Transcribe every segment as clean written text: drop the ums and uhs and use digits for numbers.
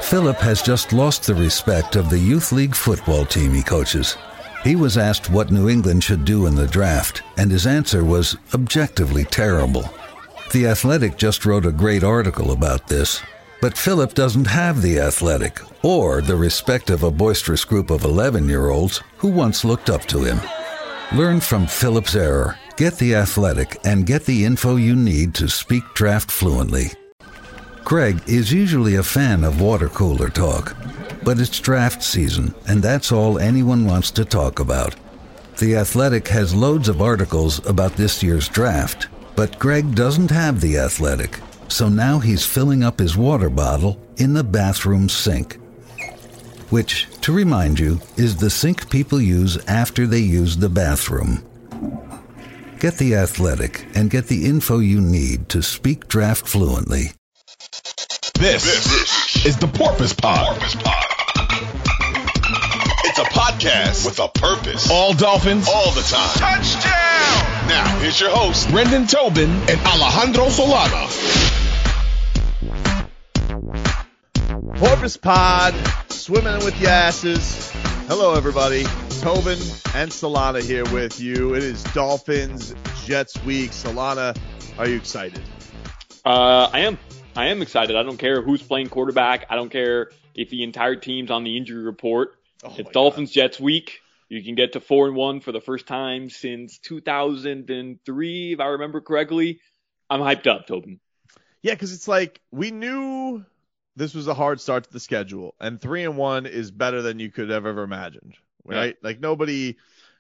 Philip has just lost the respect of the youth league football team he coaches. He was asked what New England should do in the draft, and his answer was objectively terrible. The Athletic just wrote a great article about this, but Philip doesn't have the Athletic or the respect of a boisterous group of 11-year-olds who once looked up to him. Learn from Philip's error, get the Athletic, and get the info you need to speak draft fluently. Greg is usually a fan of water cooler talk, but it's draft season, and that's all anyone wants to talk about. The Athletic has loads of articles about this year's draft, but Greg doesn't have the Athletic, so now he's filling up his water bottle in the bathroom sink, which, to remind you, is the sink people use after they use the bathroom. Get the Athletic and get the info you need to speak draft fluently. This is the Porpoise Pod. It's a podcast with a purpose. All Dolphins, all the time. Touchdown! Now, here's your host, Brendan Tobin and Alejandro Solana. Porpoise Pod, swimming with your asses. Hello, everybody. Tobin and Solana here with you. It is Dolphins Jets week. Solana, are you excited? I am excited. I don't care who's playing quarterback. I don't care if the entire team's on the injury report. It's Dolphins Jets week. You can get to 4-1 for the first time since 2003, if I remember correctly. I'm hyped up, Tobin. Yeah, because it's like we knew this was a hard start to the schedule, and 3-1 is better than you could have ever imagined, right? Yeah. Like nobody,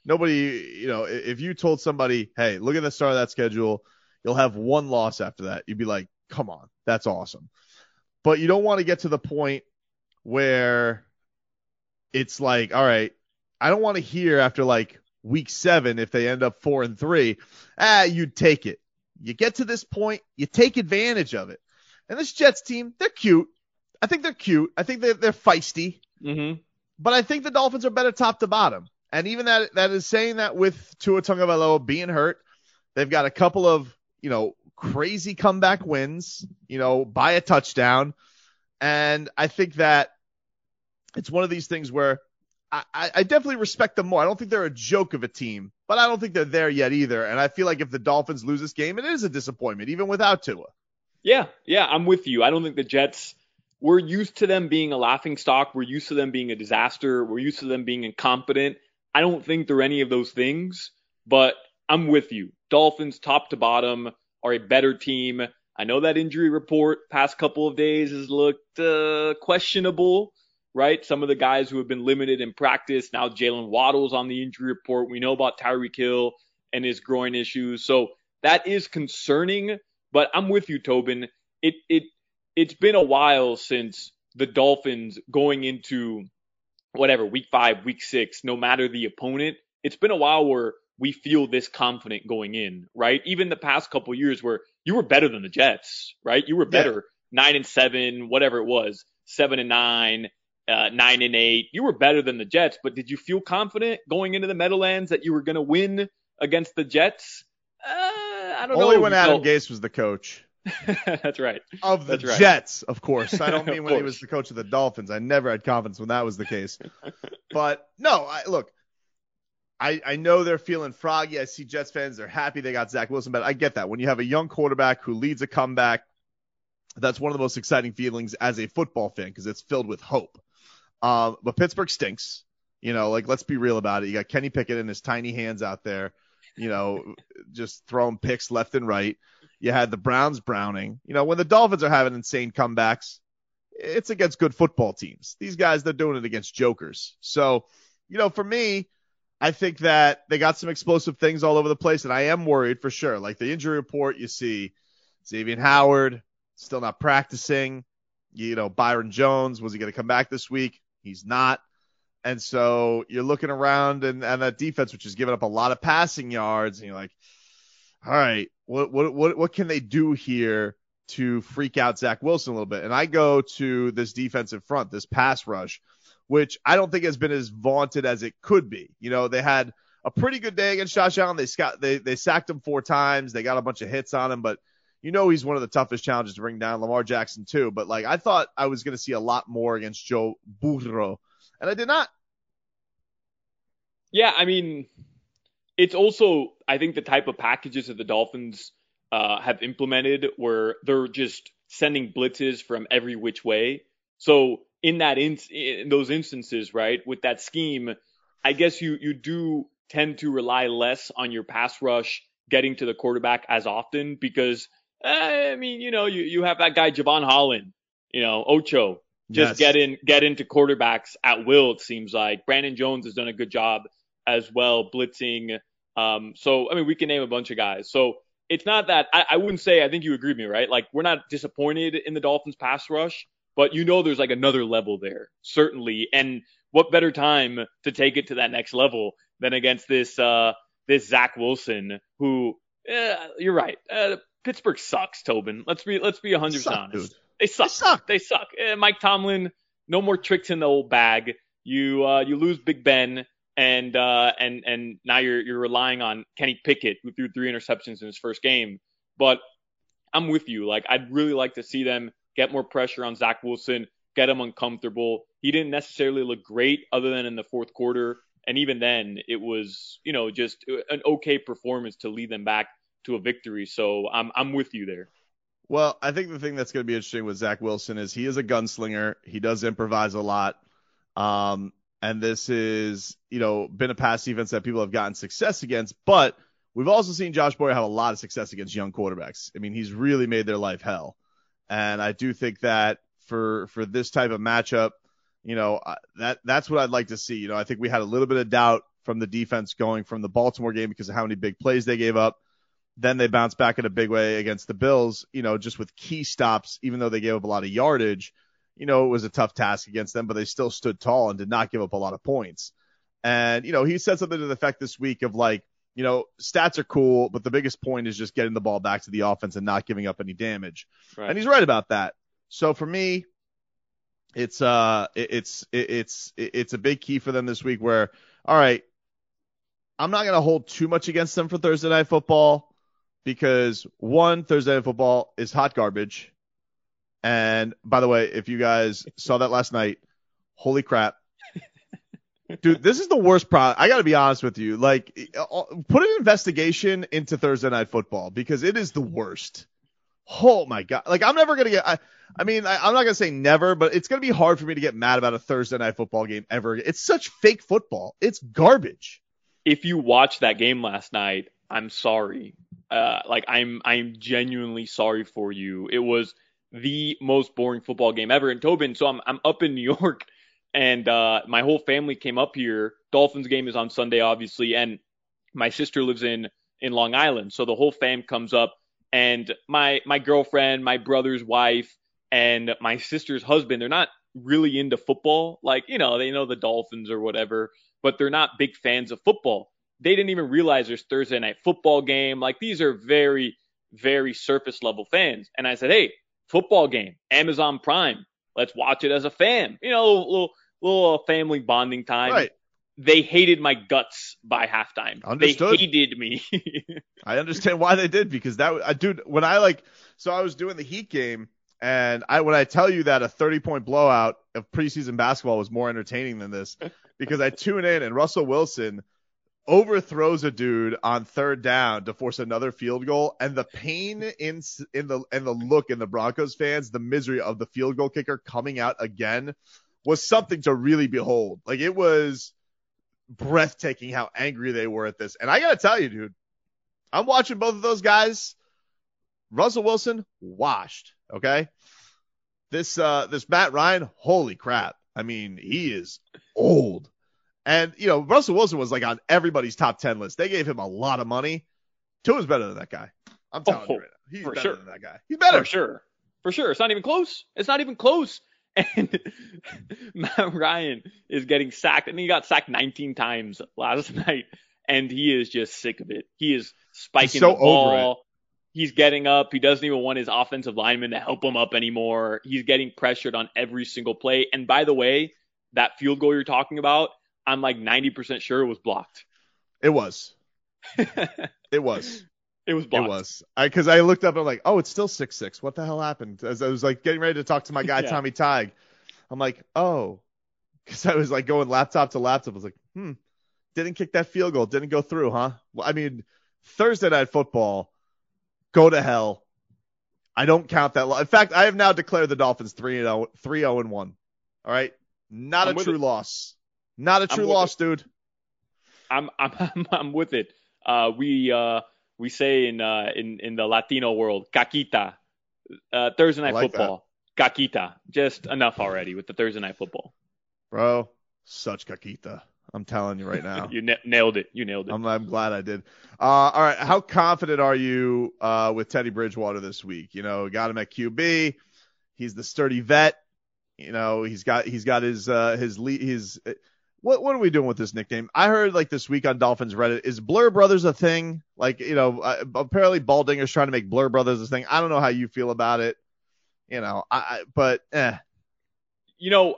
if you told somebody, hey, look at the start of that schedule, you'll have one loss after that, you'd be like, come on, that's awesome. But you don't want to get to the point where it's like, all right, I don't want to hear after like week 7, if they end up 4-3, you'd take it. You get to this point, you take advantage of it. And this Jets team, they're cute. I think they're cute. I think they're feisty. Mm-hmm. But I think the Dolphins are better top to bottom. And even that is saying that with Tua Tagovailoa being hurt, they've got a couple of, crazy comeback wins, by a touchdown. And I think that it's one of these things where I definitely respect them more. I don't think they're a joke of a team, but I don't think they're there yet either. And I feel like if the Dolphins lose this game, it is a disappointment, even without Tua. Yeah, I'm with you. I don't think the Jets, we're used to them being a laughingstock. We're used to them being a disaster. We're used to them being incompetent. I don't think they're any of those things, but I'm with you. Dolphins, top to bottom, are a better team. I know that injury report past couple of days has looked questionable, right? Some of the guys who have been limited in practice. Now Jalen Waddle's on the injury report. We know about Tyreek Hill and his groin issues. So that is concerning, but I'm with you, Tobin. It's been a while since the Dolphins going into week 5, week 6, no matter the opponent. It's been a while where we feel this confident going in, right? Even the past couple of years where you were better than the Jets, right? You were better 9-7, whatever it was, 7-9, 9-8. You were better than the Jets, but did you feel confident going into the Meadowlands that you were going to win against the Jets? I don't know. Only when Adam Gase was the coach. That's right. Of the Jets, of course. I don't mean when he was the coach of the Dolphins. I never had confidence when that was the case. But no, look, I know they're feeling froggy. I see Jets fans, they're happy they got Zach Wilson, but I get that. When you have a young quarterback who leads a comeback, that's one of the most exciting feelings as a football fan because it's filled with hope. But Pittsburgh stinks. Let's be real about it. You got Kenny Pickett in his tiny hands out there, just throwing picks left and right. You had the Browns browning. When the Dolphins are having insane comebacks, it's against good football teams. These guys, they're doing it against jokers. So, for me, I think that they got some explosive things all over the place, and I am worried for sure. Like the injury report, you see Xavier Howard still not practicing. Byron Jones, was he going to come back this week? He's not. And so you're looking around and that defense, which has given up a lot of passing yards, and you're like, all right, what can they do here to freak out Zach Wilson a little bit? And I go to this defensive front, this pass rush, which I don't think has been as vaunted as it could be. They had a pretty good day against Josh Allen. They sacked him 4 times. They got a bunch of hits on him, but he's one of the toughest challenges to bring down. Lamar Jackson too, but like I thought I was going to see a lot more against Joe Burrow, and I did not. Yeah, I mean, it's also, I think, the type of packages that the Dolphins have implemented where they're just sending blitzes from every which way. So in those instances, right, with that scheme, I guess you do tend to rely less on your pass rush getting to the quarterback as often because, I mean, you have that guy Javon Holland, Ocho, just get into quarterbacks at will, it seems like. Brandon Jones has done a good job as well, blitzing. So, I mean, we can name a bunch of guys. So it's not that I wouldn't say, I think you agree with me, right? Like, we're not disappointed in the Dolphins pass rush, but there's like another level there, certainly. And what better time to take it to that next level than against this Zach Wilson, who, you're right. Pittsburgh sucks, Tobin. Let's be 100% honest. Dude. They suck. Mike Tomlin, no more tricks in the old bag. You lose Big Ben. And now you're relying on Kenny Pickett, who threw 3 interceptions in his first game. But I'm with you. Like, I'd really like to see them get more pressure on Zach Wilson, get him uncomfortable. He didn't necessarily look great other than in the fourth quarter. And even then, it was, just an okay performance to lead them back to a victory. So I'm with you there. Well, I think the thing that's going to be interesting with Zach Wilson is he is a gunslinger. He does improvise a lot. And this is, been a pass defense that people have gotten success against, but we've also seen Josh Boyer have a lot of success against young quarterbacks. I mean, he's really made their life hell. And I do think that for this type of matchup, that's what I'd like to see. I think we had a little bit of doubt from the defense going from the Baltimore game because of how many big plays they gave up. Then they bounced back in a big way against the Bills, just with key stops, even though they gave up a lot of yardage. It was a tough task against them, but they still stood tall and did not give up a lot of points. And, he said something to the effect this week of like, stats are cool, but the biggest point is just getting the ball back to the offense and not giving up any damage. Right. And he's right about that. So for me, it's a big key for them this week where, all right, I'm not going to hold too much against them for Thursday Night Football because Thursday Night Football is hot garbage. And by the way, if you guys saw that last night, holy crap. Dude, this is the worst product. I got to be honest with you. Like, put an investigation into Thursday Night Football because it is the worst. Oh, my God. Like, I'm never going to get – I'm not going to say never, but it's going to be hard for me to get mad about a Thursday Night Football game ever. It's such fake football. It's garbage. If you watched that game last night, I'm sorry. I'm genuinely sorry for you. It was – the most boring football game ever. And Tobin, so I'm up in New York and my whole family came up here. Dolphins game is on Sunday, obviously, and my sister lives in Long Island. So the whole fam comes up and my girlfriend, my brother's wife, and my sister's husband, they're not really into football. Like, they know the Dolphins or whatever, but they're not big fans of football. They didn't even realize there's Thursday Night Football game. Like, these are very, very surface level fans. And I said, hey, football game, Amazon Prime. Let's watch it as a fam. Little family bonding time. Right. They hated my guts by halftime. Understood. They hated me. I understand why they did because dude, when I was doing the Heat game and when I tell you that a 30-point blowout of preseason basketball was more entertaining than this because I tune in and Russell Wilson overthrows a dude on third down to force another field goal, and the pain in the look in the Broncos fans, the misery of the field goal kicker coming out again was something to really behold. Like, it was breathtaking how angry they were at this. And I got to tell you, dude, I'm watching both of those guys. Russell Wilson washed. Okay. This Matt Ryan, holy crap. I mean, he is old. And, Russell Wilson was like on everybody's top 10 list. They gave him a lot of money. Tua's better than that guy. I'm telling you right now. He's better than that guy. He's better. For sure. It's not even close. And Matt Ryan is getting sacked. And he got sacked 19 times last night. And he is just sick of it. He is spiking the ball. He's getting up. He doesn't even want his offensive lineman to help him up anymore. He's getting pressured on every single play. And by the way, that field goal you're talking about, I'm like 90% sure it was blocked. It was. It was. It was blocked. It was. Because I looked up and I'm like, oh, it's still 6-6. What the hell happened? As I was like getting ready to talk to my guy, Tommy Tighe. I'm like, oh. Because I was like going laptop to laptop. I was like, didn't kick that field goal. Didn't go through, huh? Well, I mean, Thursday Night Football, go to hell. I don't count that. In fact, I have now declared the Dolphins 3-0-1. All right? Not a true loss. Not a true loss, dude. I'm with it. We say in the Latino world, caquita. Thursday Night Football. That. Caquita. Just enough already with the Thursday Night Football. Bro, such caquita. I'm telling you right now. You nailed it. You nailed it. I'm glad I did. All right. How confident are you with Teddy Bridgewater this week? You know, got him at QB. He's the sturdy vet. You know, he's got his what are we doing with this nickname? I heard like this week on Dolphins Reddit, is Blur Brothers a thing? Like, you know, apparently Baldinger's trying to make Blur Brothers a thing. I don't know how you feel about it. You know, but. You know,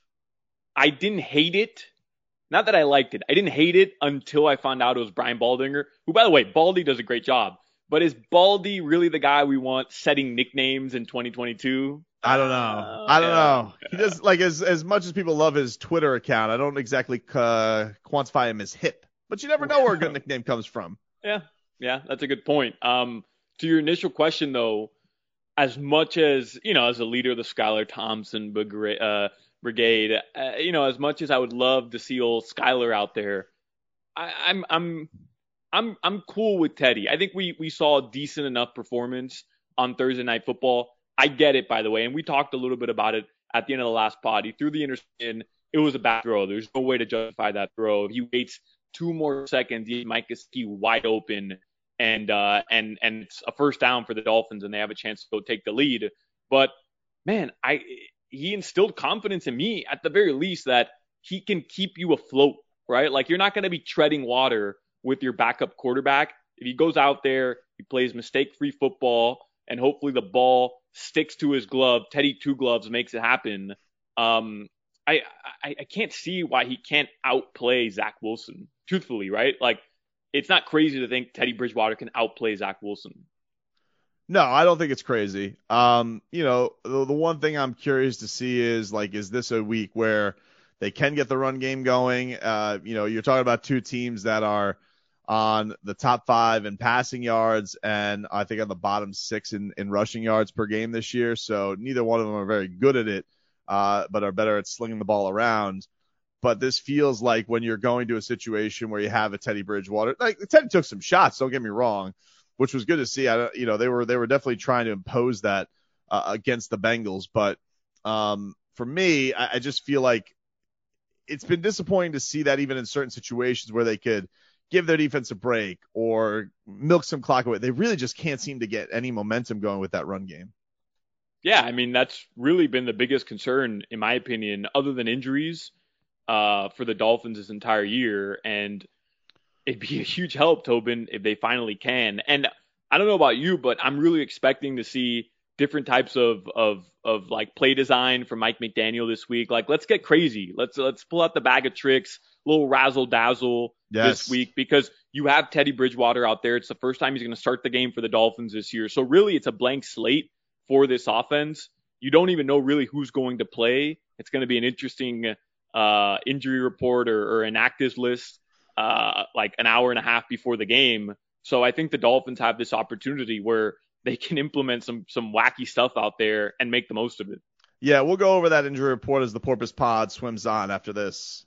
I didn't hate it. Not that I liked it. I didn't hate it until I found out it was Brian Baldinger, who, by the way, Baldy does a great job. But is Baldy really the guy we want setting nicknames in 2022? I don't know. He does, like, as much as people love his Twitter account, I don't exactly quantify him as hip. But you never know where a good nickname comes from. Yeah, that's a good point. To your initial question, though, as much as, you know, as a leader of the Skylar Thompson brigade, you know, as much as I would love to see old Skylar out there, I'm cool with Teddy. I think we saw a decent enough performance on Thursday Night Football. I get it, by the way, and we talked a little bit about it at the end of the last pod. He threw the interception. It was a bad throw. There's no way to justify that throw. If he waits 2 more seconds, he might get wide open, and it's a first down for the Dolphins, and they have a chance to go take the lead. But man, he instilled confidence in me, at the very least, that he can keep you afloat, right? Like, you're not going to be treading water with your backup quarterback. If he goes out there, he plays mistake-free football, and hopefully the ball sticks to his glove. Teddy Two Gloves makes it happen. I can't see why he can't outplay Zach Wilson, truthfully, right? Like, it's not crazy to think Teddy Bridgewater can outplay Zach Wilson. No, I don't think it's crazy. You know, the one thing I'm curious to see is, like, is this a week where they can get the run game going? You know, you're talking about two teams that are on the top 5 in passing yards and I think on the bottom 6 in rushing yards per game this year. So neither one of them are very good at it, but are better at slinging the ball around. But this feels like when you're going to a situation where you have a Teddy Bridgewater, like, Teddy took some shots, don't get me wrong, which was good to see. You know, they were definitely trying to impose that against the Bengals. But for me, I just feel like it's been disappointing to see that even in certain situations where they could give their defense a break or milk some clock away. They really just can't seem to get any momentum going with that run game. Yeah, I mean, that's really been the biggest concern, in my opinion, other than injuries for the Dolphins this entire year. And it'd be a huge help, Tobin, if they finally can. And I don't know about you, but I'm really expecting to see different types of like play design from Mike McDaniel this week. Like, let's get crazy. Let's pull out the bag of tricks, a little razzle dazzle this week, because you have Teddy Bridgewater out there. It's the first time he's going to start the game for the Dolphins this year. So really, it's a blank slate for this offense. You don't even know really who's going to play. It's going to be an interesting injury report or an actives list like an hour and a half before the game. So I think the Dolphins have this opportunity where they can implement some wacky stuff out there and make the most of it. Yeah, we'll go over that injury report as the Porpoise Pod swims on after this.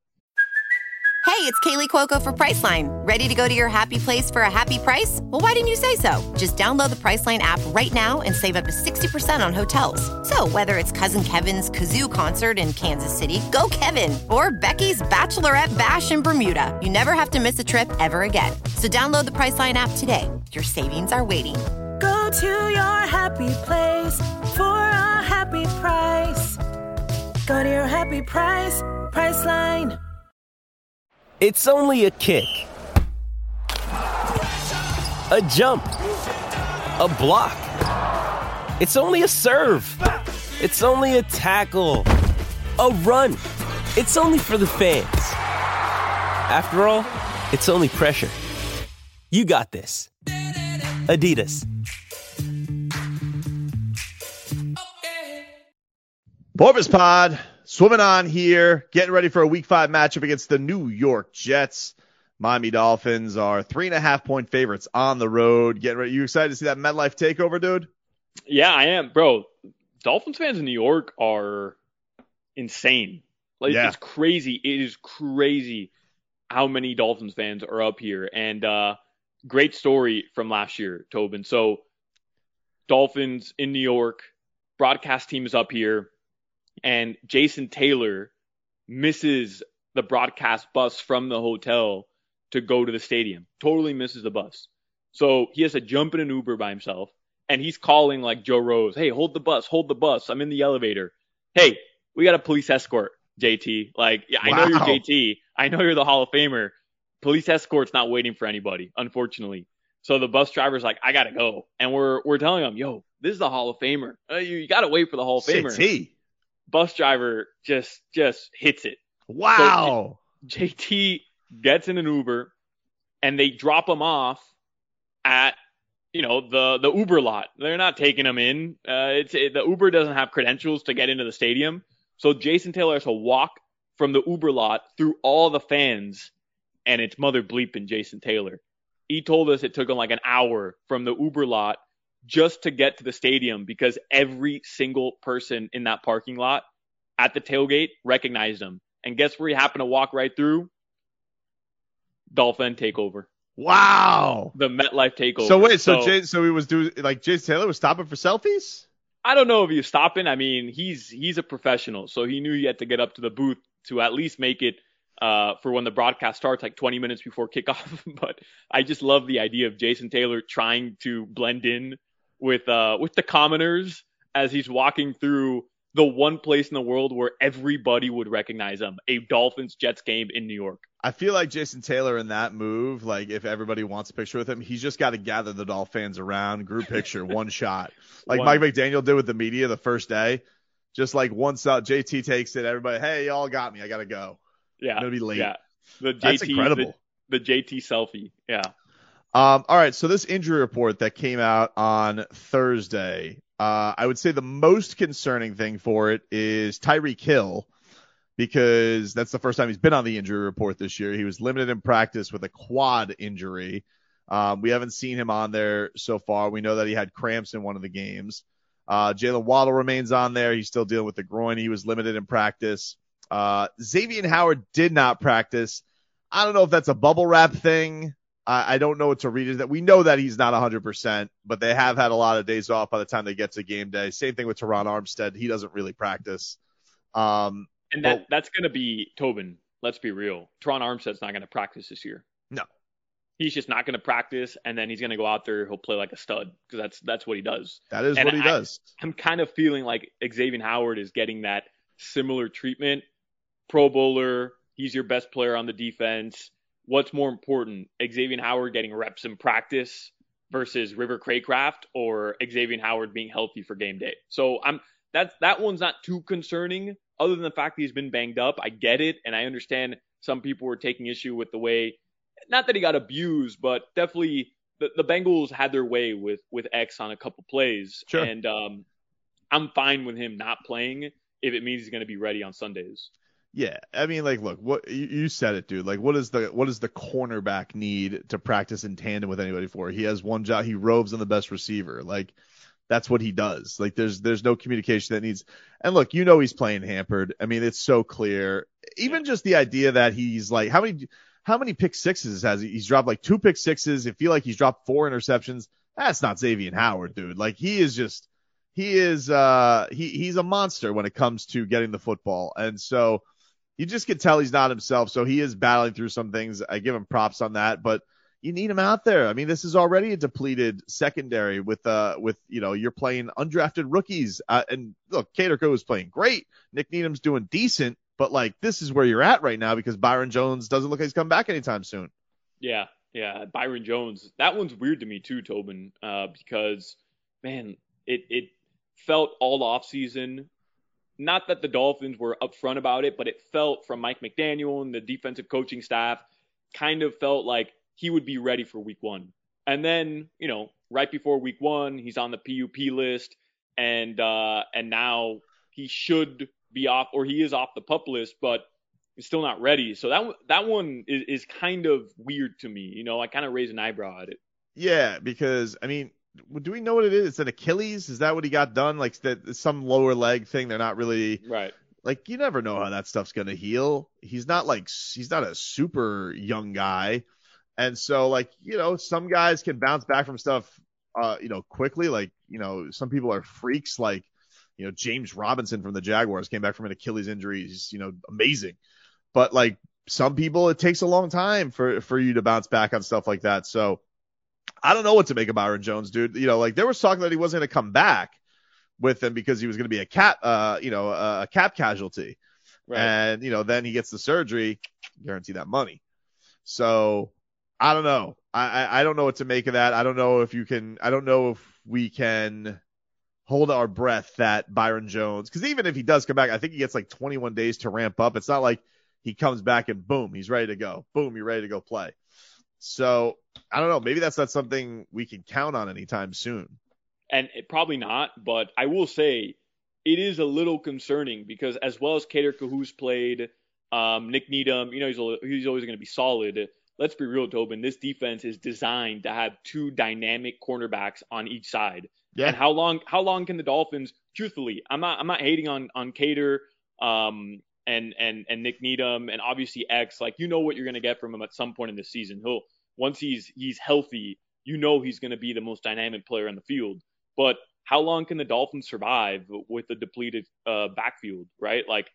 Hey, it's Kaylee Cuoco for Priceline. Ready to go to your happy place for a happy price? Well, why didn't you say so? Just download the Priceline app right now and save up to 60% on hotels. So whether it's Cousin Kevin's Kazoo Concert in Kansas City, go Kevin, or Becky's Bachelorette Bash in Bermuda, you never have to miss a trip ever again. So download the Priceline app today. Your savings are waiting. Go to your happy place for a happy price. Go to your happy price, Priceline. It's only a kick, a jump, a block. It's only a serve. It's only a tackle, a run. It's only for the fans. After all, it's only pressure. You got this. Adidas. Porpoise Pod, swimming on here, getting ready for a Week 5 matchup against the New York Jets. Miami Dolphins are 3.5-point favorites on the road. Getting ready. You excited to see that MetLife takeover, dude? Yeah, I am, bro. Dolphins fans in New York are insane. Like, It's crazy. It is crazy how many Dolphins fans are up here. And great story from last year, Tobin. So Dolphins in New York, broadcast team is up here. And Jason Taylor misses the broadcast bus from the hotel to go to the stadium. Totally misses the bus. So he has to jump in an Uber by himself. And he's calling like Joe Rose, hey, hold the bus. I'm in the elevator. Hey, we got a police escort, JT. Like, yeah, I know you're JT. I know you're the Hall of Famer. Police escort's not waiting for anybody, unfortunately. So the bus driver's like, I got to go. And we're telling him, yo, this is the Hall of Famer. You got to wait for the Hall of Famer. JT. Bus driver just hits it. Wow. So JT gets in an Uber and they drop him off at, the Uber lot. They're not taking him in. The Uber doesn't have credentials to get into the stadium. So Jason Taylor has to walk from the Uber lot through all the fans, and it's mother bleeping Jason Taylor. He told us it took him like an hour from the Uber lot just to get to the stadium because every single person in that parking lot at the tailgate recognized him. And guess where he happened to walk right through? Dolphin takeover. Wow. The MetLife takeover. So wait, so he was doing, like, Jason Taylor was stopping for selfies? I don't know if he was stopping. I mean, he's a professional, so he knew he had to get up to the booth to at least make it for when the broadcast starts, like 20 minutes before kickoff. But I just love the idea of Jason Taylor trying to blend in with the commoners as he's walking through the one place in the world where everybody would recognize him, a Dolphins-Jets game in New York. I feel like Jason Taylor in that move, like if everybody wants a picture with him, he's just got to gather the Dolphin fans around, group picture, one shot. Like Mike McDaniel did with the media the first day. Just like once JT takes it, everybody, hey, y'all got me. I got to go. Yeah. I'm going to be late. Yeah. That's incredible. The JT selfie. Yeah. All right. So this injury report that came out on Thursday, I would say the most concerning thing for it is Tyreek Hill, because that's the first time he's been on the injury report this year. He was limited in practice with a quad injury. We haven't seen him on there so far. We know that he had cramps in one of the games. Jalen Waddle remains on there. He's still dealing with the groin. He was limited in practice. Xavier Howard did not practice. I don't know if that's a bubble wrap thing. I don't know what to read. That we know that he's not 100%, but they have had a lot of days off by the time they get to game day. Same thing with Teron Armstead. He doesn't really practice. And that's going to be Tobin. Let's be real. Teron Armstead's not going to practice this year. No. He's just not going to practice, and then he's going to go out there. He'll play like a stud because that's what he does. That is what he does. I'm kind of feeling like Xavier Howard is getting that similar treatment. Pro Bowler. He's your best player on the defense. What's more important, Xavier Howard getting reps in practice versus River Craycraft, or Xavier Howard being healthy for game day? So that one's not too concerning, other than the fact that he's been banged up. I get it, and I understand some people were taking issue with the way, not that he got abused, but definitely the Bengals had their way with X on a couple plays. Sure. And I'm fine with him not playing if it means he's going to be ready on Sundays. Yeah, I mean, like, look, what you said it, dude. Like, what does the cornerback need to practice in tandem with anybody for? He has one job. He roves on the best receiver. Like, that's what he does. Like, there's no communication that needs. And look, he's playing hampered. I mean, it's so clear. Even just the idea that he's like, how many pick sixes has he? He's dropped like 2 pick sixes. I feel like he's dropped 4 interceptions. That's not Xavier Howard, dude. Like, he's a monster when it comes to getting the football. And so you just can tell he's not himself. So he is battling through some things. I give him props on that, but you need him out there. I mean, this is already a depleted secondary with you're playing undrafted rookies. And look, Kader Kohou is playing great. Nick Needham's doing decent, but like, this is where you're at right now because Byron Jones doesn't look like he's coming back anytime soon. Yeah. Byron Jones. That one's weird to me too, Tobin, because man, it felt all offseason. Not that the Dolphins were upfront about it, but it felt from Mike McDaniel and the defensive coaching staff kind of felt like he would be ready for week 1. And then, right before week 1, he's on the PUP list, and now he should be off, or he is off the PUP list, but he's still not ready. So that one is kind of weird to me. I kind of raise an eyebrow at it. Yeah, because, I mean, do we know what it is? It's an Achilles? Is that what he got done? Like some lower leg thing? They're not really right. Like, you never know how that stuff's going to heal. He's not a super young guy. And so, like, some guys can bounce back from stuff, quickly. Like, some people are freaks. Like, James Robinson from the Jaguars came back from an Achilles injury. He's, amazing. But, like, some people, it takes a long time for you to bounce back on stuff like that. So I don't know what to make of Byron Jones, dude. Like, there was talk that he wasn't going to come back with them because he was going to be a cap casualty. Right. And, then he gets the surgery, guarantee that money. So I don't know. I don't know what to make of that. I don't know if we can hold our breath that Byron Jones, because even if he does come back, I think he gets like 21 days to ramp up. It's not like he comes back and boom, he's ready to go. Boom, you're ready to go play. So I don't know. Maybe that's not something we can count on anytime soon. And probably not, but I will say it is a little concerning because as well as Kader Kohou's played, Nick Needham, he's always going to be solid. Let's be real, Tobin. This defense is designed to have 2 dynamic cornerbacks on each side. Yeah. And how long can the Dolphins? Truthfully, I'm not hating on Kader, and Nick Needham, and obviously X. Like, what you're going to get from him at some point in the season. Once he's healthy, he's going to be the most dynamic player on the field. But how long can the Dolphins survive with a depleted backfield, right? Like,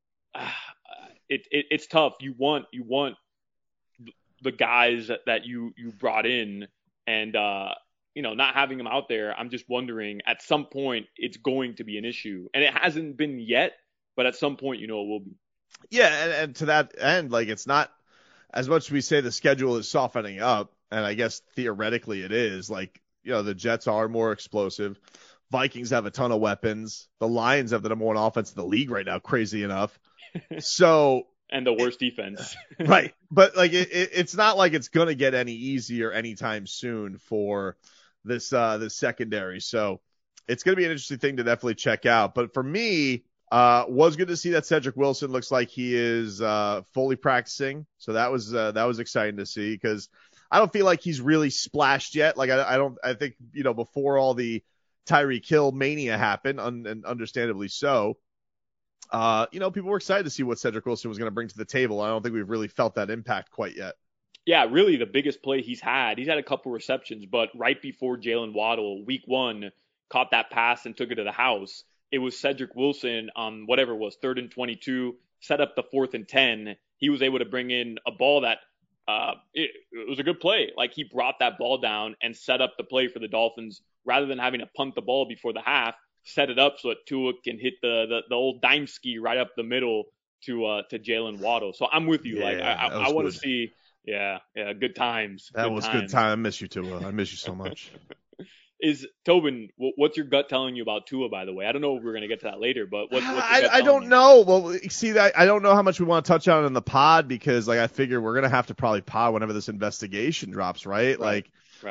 it's tough. You want the guys that you brought in, and not having them out there. I'm just wondering, at some point, it's going to be an issue, and it hasn't been yet, but at some point, it will be. Yeah, and to that end, like, it's not as much as we say the schedule is softening up, and I guess theoretically it is. Like, the Jets are more explosive. Vikings have a ton of weapons. The Lions have the number 1 offense in the league right now, crazy enough. So and the worst defense. Right. But like it's not like it's going to get any easier anytime soon for this secondary. So it's going to be an interesting thing to definitely check out. But for me, was good to see that Cedric Wilson looks like he is fully practicing. So that was exciting to see, because I don't feel like he's really splashed yet. Like I think, before all the Tyreek Hill mania happened, and understandably so, people were excited to see what Cedric Wilson was going to bring to the table. I don't think we've really felt that impact quite yet. Yeah, really the biggest play he's had a couple receptions, but right before Jalen Waddle, week 1, caught that pass and took it to the house. It was Cedric Wilson on whatever it was, 3rd and 22, set up the 4th and 10. He was able to bring in a ball that it was a good play. Like, he brought that ball down and set up the play for the Dolphins rather than having to punt the ball before the half. Set it up so that Tua can hit the old dime ski right up the middle to Jalen Waddle. So I'm with you. Yeah, like I want to see, good times. That was good time. I miss you, Tua. I miss you so much. Is Tobin, what's your gut telling you about Tua, by the way? I don't know if we're going to get to that later, but what's I don't know. Well, see, I don't know how much we want to touch on in the pod, because like I figure we're going to have to probably pod whenever this investigation drops, right? Right.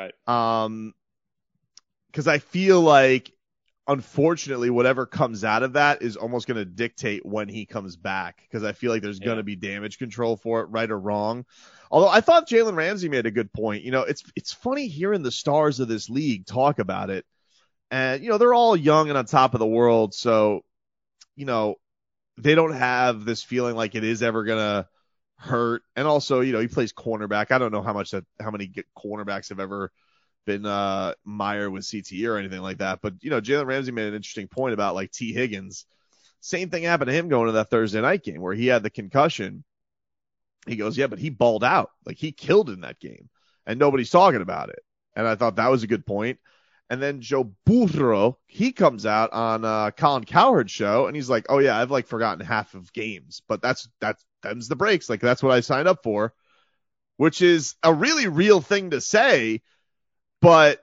Because I feel like, unfortunately, whatever comes out of that is almost going to dictate when he comes back, because I feel like there's going to be damage control for it, right or wrong. Although I thought Jalen Ramsey made a good point. It's funny hearing the stars of this league talk about it. And, they're all young and on top of the world. So, they don't have this feeling like it is ever going to hurt. And also, he plays cornerback. I don't know how many cornerbacks have ever been mired with CTE or anything like that. But, Jalen Ramsey made an interesting point about like T. Higgins. Same thing happened to him going to that Thursday night game where he had the concussion. He goes, yeah, but he balled out. Like, he killed in that game, and nobody's talking about it. And I thought that was a good point. And then Joe Burrow, he comes out on Colin Cowherd's show, and he's like, oh yeah, I've like forgotten half of games, but them's the breaks. Like, that's what I signed up for, which is a really real thing to say. But,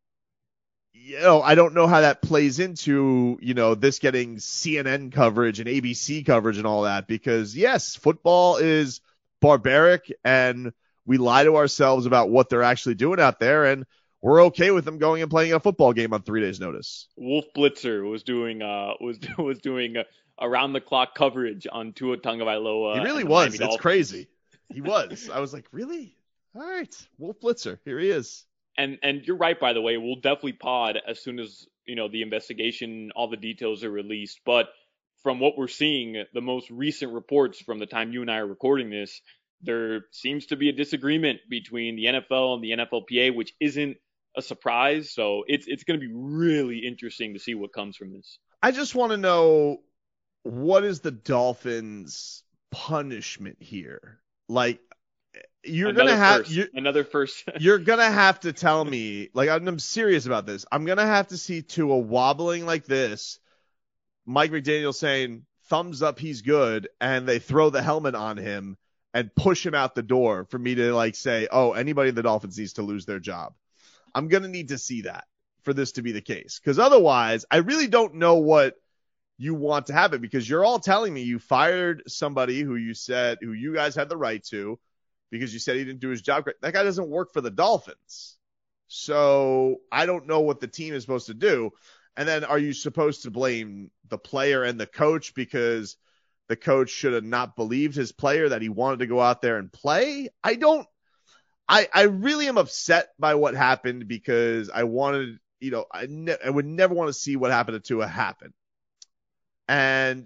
I don't know how that plays into, this getting CNN coverage and ABC coverage and all that, because yes, football is barbaric and we lie to ourselves about what they're actually doing out there. And we're okay with him going and playing a football game on 3 days' notice. Wolf Blitzer was doing around the clock coverage on Tua Tagovailoa. He really was. It's crazy. He was. I was like, really? All right, Wolf Blitzer, here he is. And you're right, by the way. We'll definitely pod as soon as the investigation, all the details are released. But from what we're seeing, the most recent reports from the time you and I are recording this, there seems to be a disagreement between the NFL and the NFLPA, which isn't a surprise. So it's going to be really interesting to see what comes from this. I just want to know, what is the Dolphins' punishment here? Like, you're going to have another first. You're going to have to tell me, like, I'm serious about this. I'm going to have to see Tua wobbling like this, Mike McDaniel saying, thumbs up, he's good, and they throw the helmet on him and push him out the door for me to, like, say, oh, anybody in the Dolphins needs to lose their job. I'm going to need to see that for this to be the case. Because otherwise, I really don't know what you want to happen, because you're all telling me you fired somebody who you guys had the right to, because you said he didn't do his job. That guy doesn't work for the Dolphins. So I don't know what the team is supposed to do. And then are you supposed to blame the player and the coach because the coach should have not believed his player that he wanted to go out there and play? I really am upset by what happened, because I wanted, I would never want to see what happened to Tua happen. And,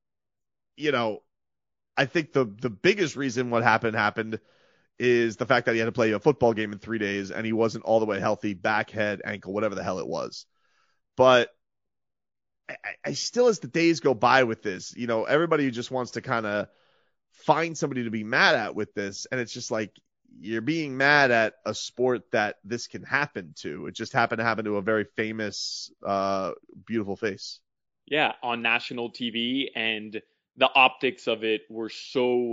I think the biggest reason what happened is the fact that he had to play a football game in 3 days and he wasn't all the way healthy, back, head, ankle, whatever the hell it was. But I still, as the days go by with this, everybody just wants to kind of find somebody to be mad at with this. And it's just like, you're being mad at a sport that this can happen to. It just happened to happen to a very famous, beautiful face. Yeah, on national TV, and the optics of it were so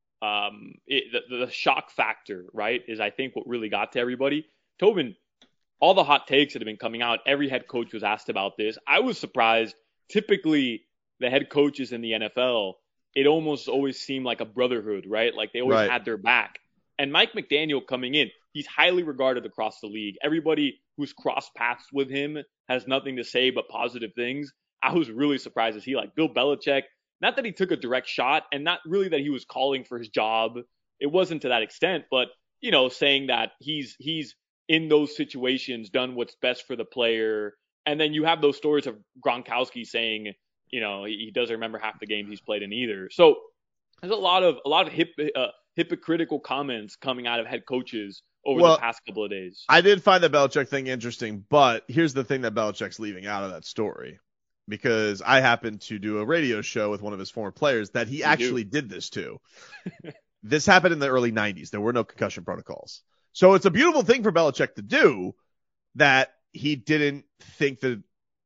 the shock factor, right, is I think what really got to everybody. Tobin, all the hot takes that have been coming out, every head coach was asked about this. I was surprised. Typically, the head coaches in the NFL, it almost always seemed like a brotherhood, right? Like they always had their back. And Mike McDaniel coming in, he's highly regarded across the league. Everybody who's crossed paths with him has nothing to say but positive things. I was really surprised to see, like, Bill Belichick, not that he took a direct shot and not really that he was calling for his job. It wasn't to that extent, but, saying that he's in those situations done what's best for the player. And then you have those stories of Gronkowski saying, he doesn't remember half the games he's played in either. So there's a lot of hypocritical comments coming out of head coaches over the past couple of days. I did find the Belichick thing interesting, but here's the thing that Belichick's leaving out of that story. Because I happened to do a radio show with one of his former players that he actually did this to. This happened in the early 90s. There were no concussion protocols. So it's a beautiful thing for Belichick to do that he didn't think that,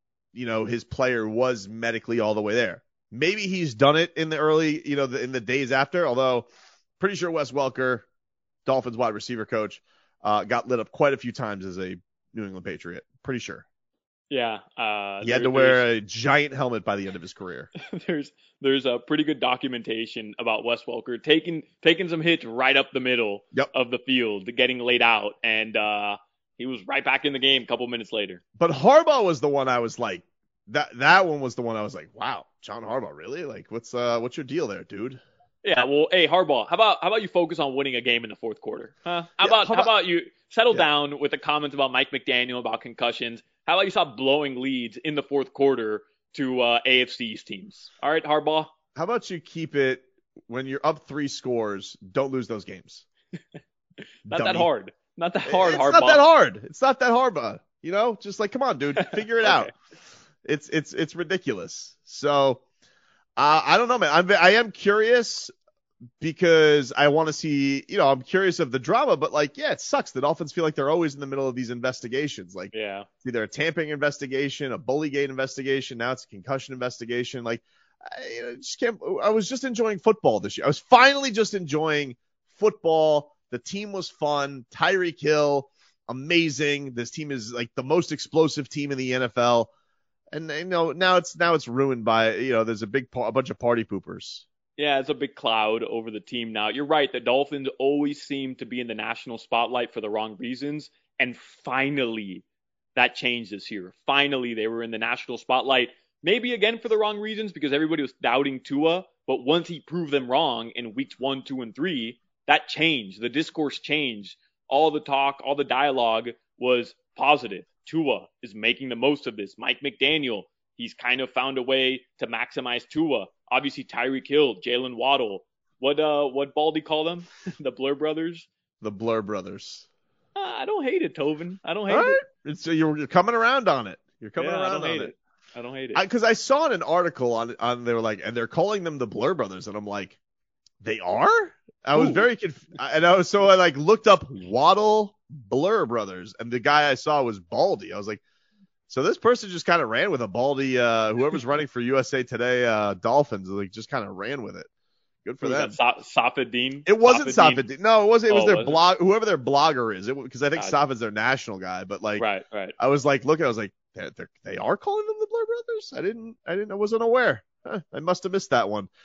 his player was medically all the way there. Maybe he's done it in the early, in the days after, although pretty sure Wes Welker, Dolphins wide receiver coach, got lit up quite a few times as a New England Patriot. Pretty sure. Yeah. He had to wear a giant helmet by the end of his career. There's a pretty good documentation about Wes Welker taking some hits right up the middle of the field, getting laid out, and he was right back in the game a couple minutes later. But Harbaugh was the one I was like, that one was the one I was like, wow, John Harbaugh, really? Like, what's your deal there, dude? Yeah, well, hey, Harbaugh, how about you focus on winning a game in the fourth quarter? Huh? How about you settle down with the comments about Mike McDaniel, about concussions? How about you stop blowing leads in the fourth quarter to AFC East teams? All right, Harbaugh? How about you keep it when you're up 3 scores, don't lose those games. Not that hard. Not that hard, Harbaugh. It's not that hard. Just like, come on, dude, figure it out. It's ridiculous. So I don't know, man. I am curious because I want to see, I'm curious of the drama, but it sucks. The Dolphins feel like they're always in the middle of these investigations. It's either a tampering investigation, a Bullygate investigation. Now it's a concussion investigation. I was just enjoying football this year. I was finally just enjoying football. The team was fun. Tyreek Hill, amazing. This team is like the most explosive team in the NFL. And now it's ruined by, there's a bunch of party poopers. Yeah, it's a big cloud over the team now. You're right. The Dolphins always seem to be in the national spotlight for the wrong reasons. And finally, that changed this year. Finally, they were in the national spotlight. Maybe again for the wrong reasons because everybody was doubting Tua. But once he proved them wrong in weeks 1, 2, and 3, that changed. The discourse changed. All the talk, all the dialogue was positive. Tua is making the most of this. Mike McDaniel, he's kind of found a way to maximize Tua. Obviously, Tyreek Hill, Jalen Waddle. What Baldy call them? The Blur Brothers? The Blur Brothers. I don't hate it, Tobin. I don't hate it. So you're coming around on it. You're coming around on it. I don't hate it. Because I saw an article on they were like, and they're calling them the Blur Brothers, and I'm like, they are? I was very confused, and I like looked up Waddle Blur Brothers, and the guy I saw was Baldy. I was like, so this person just kind of ran with a Baldy. Whoever's running for USA Today, Dolphins, like just kind of ran with it. Good for them. Safadine? It wasn't Safadine. No, it wasn't. It was their blog. Whoever their blogger is. Because I think Safad's their national guy. But like, right. I was like looking. I was like, they are calling them the Blur Brothers. I wasn't aware. I must have missed that one.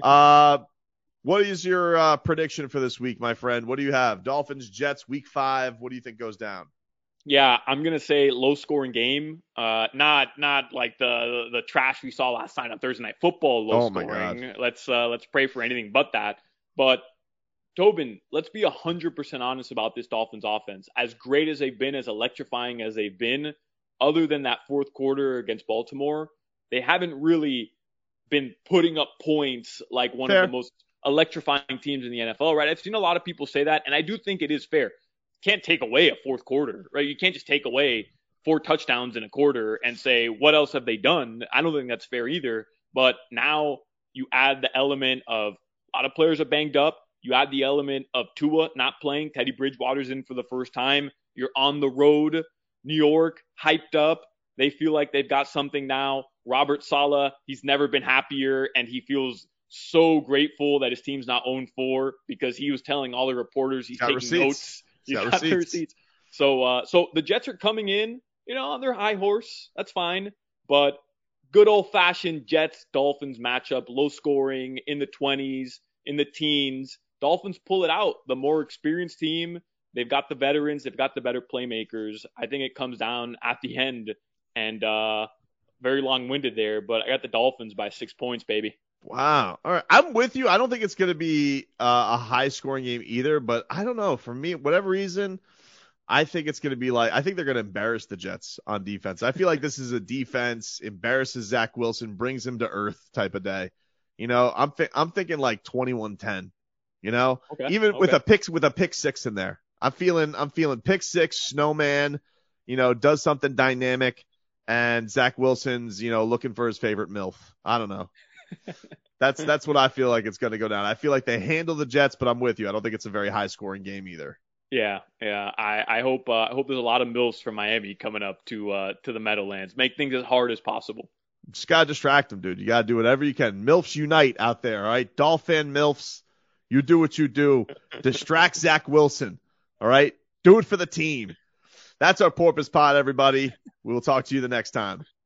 What is your prediction for this week, my friend? What do you have? Dolphins, Jets, week 5. What do you think goes down? Yeah, I'm gonna say low scoring game. Not like the trash we saw last night on Thursday Night Football. Low scoring. Let's pray for anything but that. But Tobin, let's be 100% honest about this Dolphins offense. As great as they've been, as electrifying as they've been, other than that fourth quarter against Baltimore, they haven't really been putting up points like one of the most electrifying teams in the NFL, right? I've seen a lot of people say that, and I do think it is fair. Can't take away a fourth quarter, right? You can't just take away 4 touchdowns in a quarter and say, what else have they done? I don't think that's fair either. But now you add the element of a lot of players are banged up. You add the element of Tua not playing. Teddy Bridgewater's in for the first time. You're on the road. New York, hyped up. They feel like they've got something now. Robert Saleh, he's never been happier, and he feels so grateful that his team's not 0-4 because he was telling all the reporters he's taking notes. He's got the receipts. So the Jets are coming in, on their high horse. That's fine. But good old-fashioned Jets-Dolphins matchup, low scoring, in the 20s, in the teens. Dolphins pull it out. The more experienced team, they've got the veterans, they've got the better playmakers. I think it comes down at the end. And very long-winded there, but I got the Dolphins by 6 points, baby. Wow. All right. I'm with you. I don't think it's going to be a high-scoring game either, but I don't know. For me, whatever reason, I think it's going to be I think they're going to embarrass the Jets on defense. I feel like this is a defense, embarrasses Zach Wilson, brings him to earth type of day. I'm thinking like 21-10, even with a pick 6 in there. I'm feeling pick 6, snowman, does something dynamic, and Zach Wilson's, looking for his favorite MILF. I don't know. That's what I feel like it's going to go down. I feel like they handle the Jets, but I'm with you. I don't think it's a very high scoring game either. Yeah. I hope there's a lot of MILFs from Miami coming up to the Meadowlands. Make things as hard as possible. Just got to distract them, dude. You got to do whatever you can. MILFs unite out there, all right? Dolphin MILFs, you do what you do. Distract Zach Wilson, all right? Do it for the team. That's our Porpoise Pod, everybody. We will talk to you the next time.